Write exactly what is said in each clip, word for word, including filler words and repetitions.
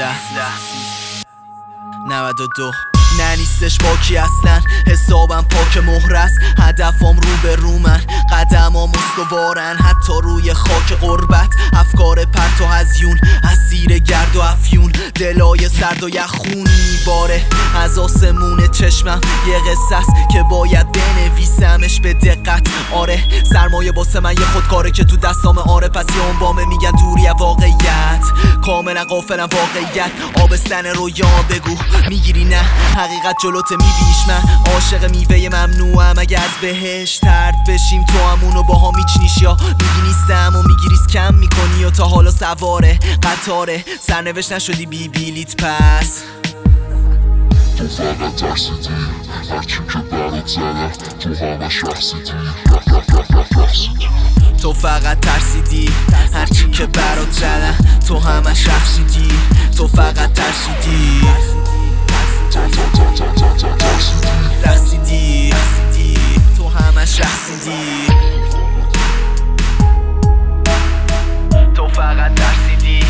سیزده نود و دو نه نیستش باکی اصلا، حسابم پاک مهرست، هدفم رو به رو من، قدمام استوارن حتی روی خاک غربت، افکار پرت و هزیون، اسیر گرد و افیون، دلای سرد و یخون میباره از آسمون چشمم، یه قصه است که باید بنویسمش به دقت. آره سرمایه واسه من یه خودکاره که تو دستام، آره پس یه عنوامه میگن دوری واقعیت، کاملا غافلم واقعیت، آبستن رویان بگو میگیری نه حقیقت جلوت میبینیش، من عاشق میوه ممنوعم، اگه از بهش ترد بشیم تو همونو با هم میچنیش، یا میگی نیستم و میگیریس کم میکنی و تا حالا سواره قطاره، سرنوشت نشدی بی بیلیت پس تو فقط ترسیدی هرچی که برات زدم تو همش رخصیدی تو فقط ترسیدی هرچی که برات زدم تو همش رخصیدی تو فقط ترسیدی رخصیدی تو همش رخصیدی تو فقط ترسیدی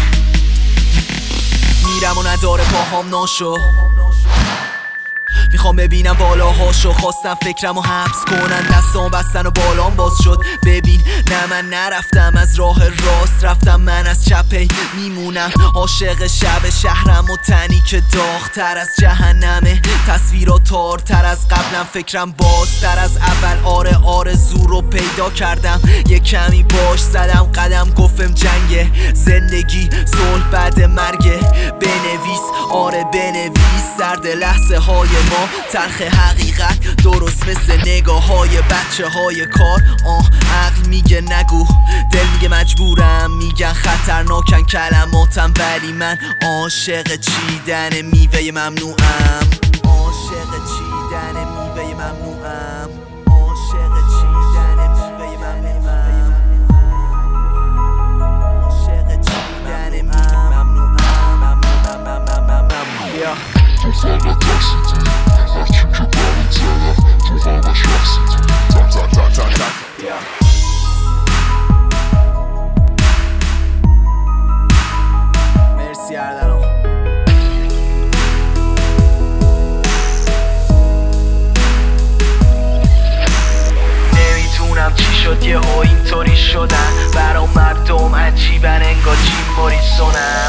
میرم و نداره پاهام ناشو، میخوام ببینم بالاهاشو، خواستم فکرم و حبس کنن، دستام بستن و بالام باز شد، ببین نه من نرفتم از راه راست، رفتم من از چپی میمونم، عاشق شب شهرم و تنی که داغ‌تر از جهنمه، تصویرات تارتر از قبلم، فکرم بازتر از اول، آره آرزو رو پیدا کردم، یه کمی باش زدم قدم، گفتم جنگ زندگی صلح بعد مرگ، بنویس آره بنویس سرد لحظه های ما، تلخ حقیقت درست مثل نگاه های بچه های کار، آه عقل میگه نگو، دل میگه مجبورم، میگن خطرناکن کلماتم، ولی من عاشق چیدن میوه ممنوعم، عاشق چیدن میوه ممنوعم، عاشق چیدن میوه ممنوعم، عاشق چیدن میوه ممنوعم، تو فقط ترسیدی هرچی که برات زدم تو همش رخصیدی تک تک تک تک تک مرسی اردلان. نمیدونم چی شد یه ها اینطوری شدن، برا مردم عجیبن انگار جیم موریسونن.